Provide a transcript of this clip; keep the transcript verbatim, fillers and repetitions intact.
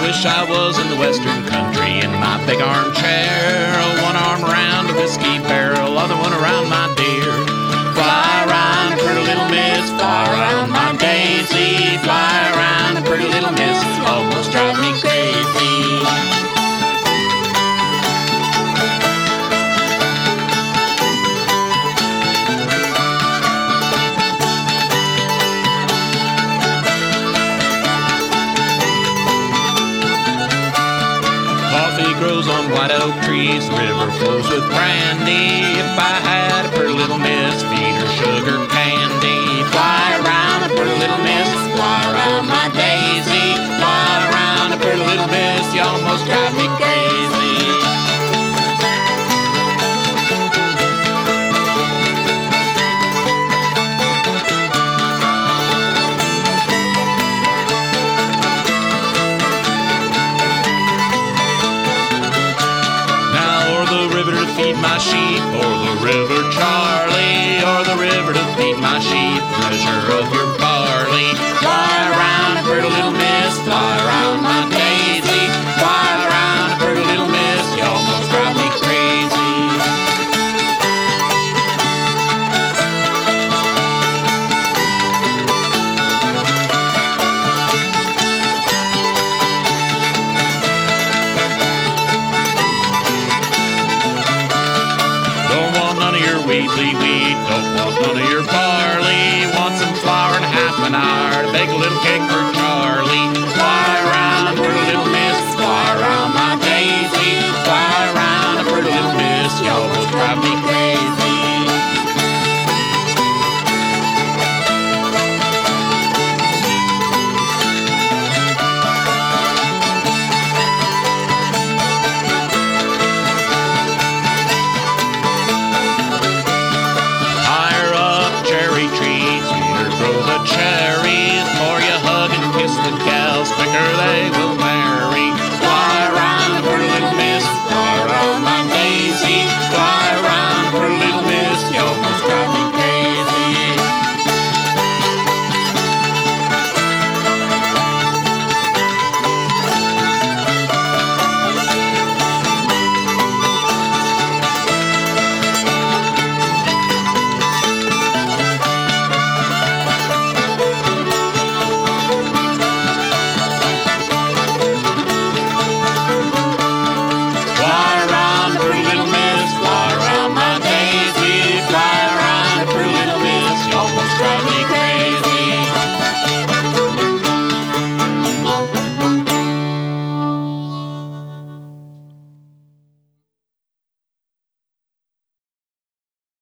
wish I was in the western country in my big armchair, one arm around a whiskey barrel, other one around my dear. Fly around, pretty little miss, fly around my daisy, fly around, pretty little miss, almost drive me crazy. Coffee grows on white oak trees, the river flows with brandy. If I had a pretty little miss, feed her sugar candy. Fly around a pretty little miss, fly around my daisy, fly around a pretty little miss, you almost drive me crazy. Feed my sheep, or the river Charlie, or the river to feed my sheep, measure of your barley. Fly around a pretty little miss, fly around my daisy, fly around a pretty little miss, you almost drive me crazy. Wheatley wheat, don't want none of your barley. Want some flour and half an hour to bake a little cake for Charlie. Fly around, pretty little miss, fly around my daisy, fly around, a pretty little miss, you almost drive me crazy. Cherries, more you hug and kiss the gals, quicker they will